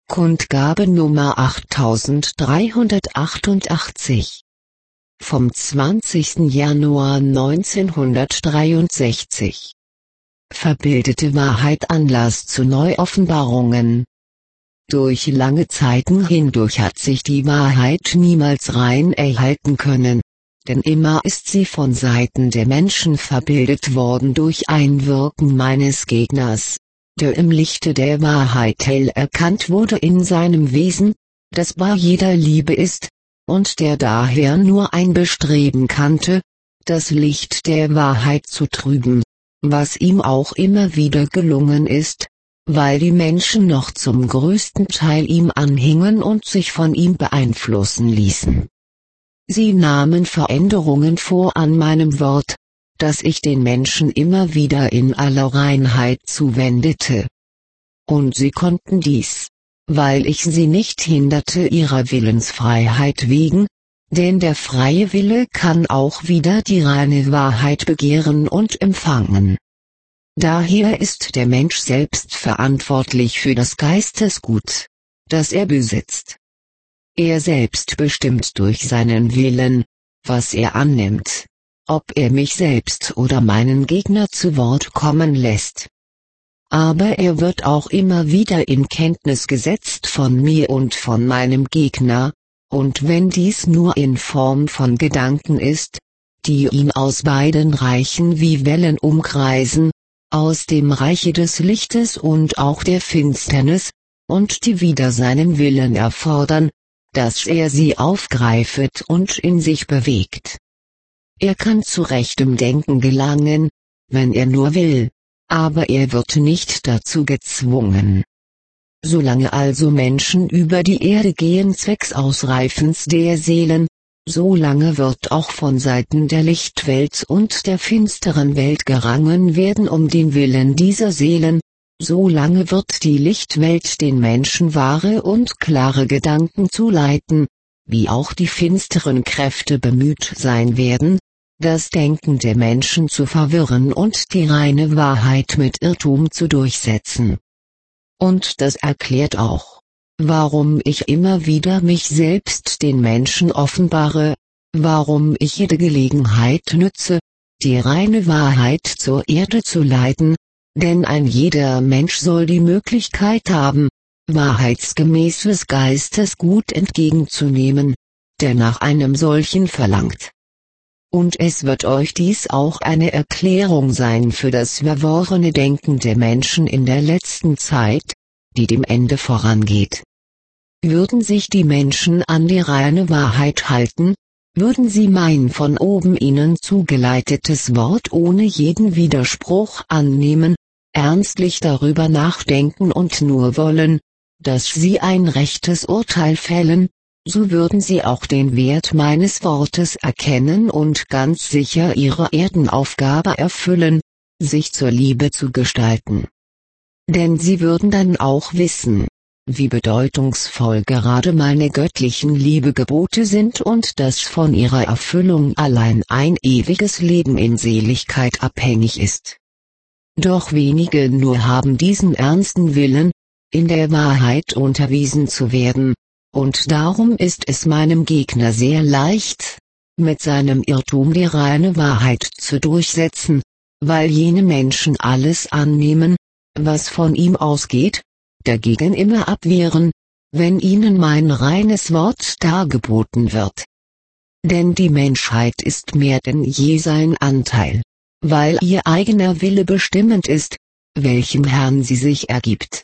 Kundgabe Nummer 8388 vom 20. Januar 1963. Verbildete Wahrheit Anlass zu Neuoffenbarungen. Durch lange Zeiten hindurch hat sich die Wahrheit niemals rein erhalten können, denn immer ist sie von Seiten der Menschen verbildet worden durch Einwirken meines Gegners, der im Lichte der Wahrheit hell erkannt wurde in seinem Wesen, das bei jeder Liebe ist, und der daher nur ein Bestreben kannte, das Licht der Wahrheit zu trüben, was ihm auch immer wieder gelungen ist, weil die Menschen noch zum größten Teil ihm anhingen und sich von ihm beeinflussen ließen. Sie nahmen Veränderungen vor an meinem Wort, das ich den Menschen immer wieder in aller Reinheit zuwendete. Und sie konnten dies, weil ich sie nicht hinderte ihrer Willensfreiheit wegen, denn der freie Wille kann auch wieder die reine Wahrheit begehren und empfangen. Daher ist der Mensch selbst verantwortlich für das Geistesgut, das er besitzt. Er selbst bestimmt durch seinen Willen, was er annimmt, ob er mich selbst oder meinen Gegner zu Wort kommen lässt. Aber er wird auch immer wieder in Kenntnis gesetzt von mir und von meinem Gegner, und wenn dies nur in Form von Gedanken ist, die ihn aus beiden Reichen wie Wellen umkreisen, aus dem Reiche des Lichtes und auch der Finsternis, und die wieder seinen Willen erfordern, dass er sie aufgreifet und in sich bewegt. Er kann zu rechtem Denken gelangen, wenn er nur will, aber er wird nicht dazu gezwungen. Solange also Menschen über die Erde gehen zwecks Ausreifens der Seelen, solange wird auch von Seiten der Lichtwelt und der finsteren Welt gerangen werden um den Willen dieser Seelen, solange wird die Lichtwelt den Menschen wahre und klare Gedanken zuleiten, wie auch die finsteren Kräfte bemüht sein werden, das Denken der Menschen zu verwirren und die reine Wahrheit mit Irrtum zu durchsetzen. Und das erklärt auch, warum ich immer wieder mich selbst den Menschen offenbare, warum ich jede Gelegenheit nütze, die reine Wahrheit zur Erde zu leiten, denn ein jeder Mensch soll die Möglichkeit haben, wahrheitsgemäßes Geistesgut entgegenzunehmen, der nach einem solchen verlangt. Und es wird euch dies auch eine Erklärung sein für das verworrene Denken der Menschen in der letzten Zeit, die dem Ende vorangeht. Würden sich die Menschen an die reine Wahrheit halten, würden sie mein von oben ihnen zugeleitetes Wort ohne jeden Widerspruch annehmen, ernstlich darüber nachdenken und nur wollen, dass sie ein rechtes Urteil fällen, so würden sie auch den Wert meines Wortes erkennen und ganz sicher ihre Erdenaufgabe erfüllen, sich zur Liebe zu gestalten. Denn sie würden dann auch wissen, wie bedeutungsvoll gerade meine göttlichen Liebegebote sind und dass von ihrer Erfüllung allein ein ewiges Leben in Seligkeit abhängig ist. Doch wenige nur haben diesen ernsten Willen, in der Wahrheit unterwiesen zu werden, und darum ist es meinem Gegner sehr leicht, mit seinem Irrtum die reine Wahrheit zu durchsetzen, weil jene Menschen alles annehmen, was von ihm ausgeht, dagegen immer abwehren, wenn ihnen mein reines Wort dargeboten wird. Denn die Menschheit ist mehr denn je sein Anteil, weil ihr eigener Wille bestimmend ist, welchem Herrn sie sich ergibt.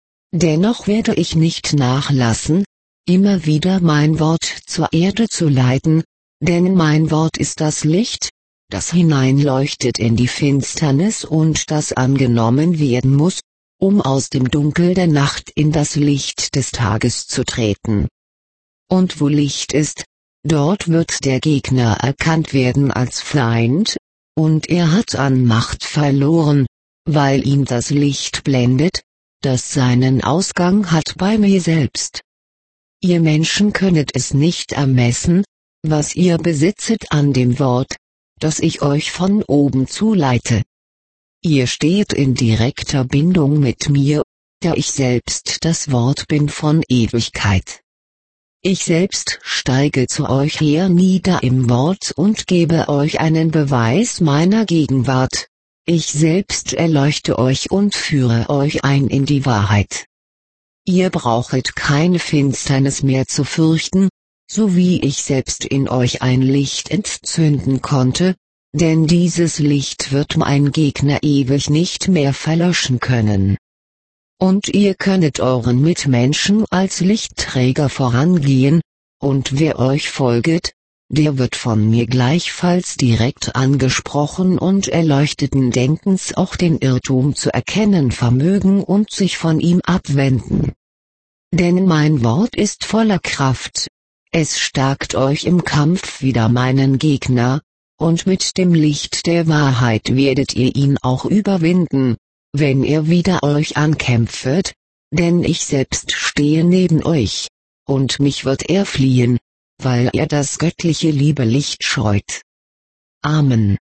Dennoch werde ich nicht nachlassen, immer wieder mein Wort zur Erde zu leiten, denn mein Wort ist das Licht, das hineinleuchtet in die Finsternis und das angenommen werden muss, um aus dem Dunkel der Nacht in das Licht des Tages zu treten. Und wo Licht ist, dort wird der Gegner erkannt werden als Feind, und er hat an Macht verloren, weil ihm das Licht blendet, das seinen Ausgang hat bei mir selbst. Ihr Menschen könnet es nicht ermessen, was ihr besitzet an dem Wort, das ich euch von oben zuleite. Ihr steht in direkter Bindung mit mir, da ich selbst das Wort bin von Ewigkeit. Ich selbst steige zu euch hernieder im Wort und gebe euch einen Beweis meiner Gegenwart. Ich selbst erleuchte euch und führe euch ein in die Wahrheit. Ihr brauchet keine Finsternis mehr zu fürchten, so wie ich selbst in euch ein Licht entzünden konnte, denn dieses Licht wird mein Gegner ewig nicht mehr verlöschen können. Und ihr könnet euren Mitmenschen als Lichtträger vorangehen, und wer euch folget, der wird von mir gleichfalls direkt angesprochen und erleuchteten Denkens auch den Irrtum zu erkennen vermögen und sich von ihm abwenden. Denn mein Wort ist voller Kraft, es stärkt euch im Kampf wider meinen Gegner, und mit dem Licht der Wahrheit werdet ihr ihn auch überwinden, wenn ihr wider euch ankämpfet, denn ich selbst stehe neben euch, und mich wird er fliehen, weil er das göttliche Liebelicht scheut. Amen.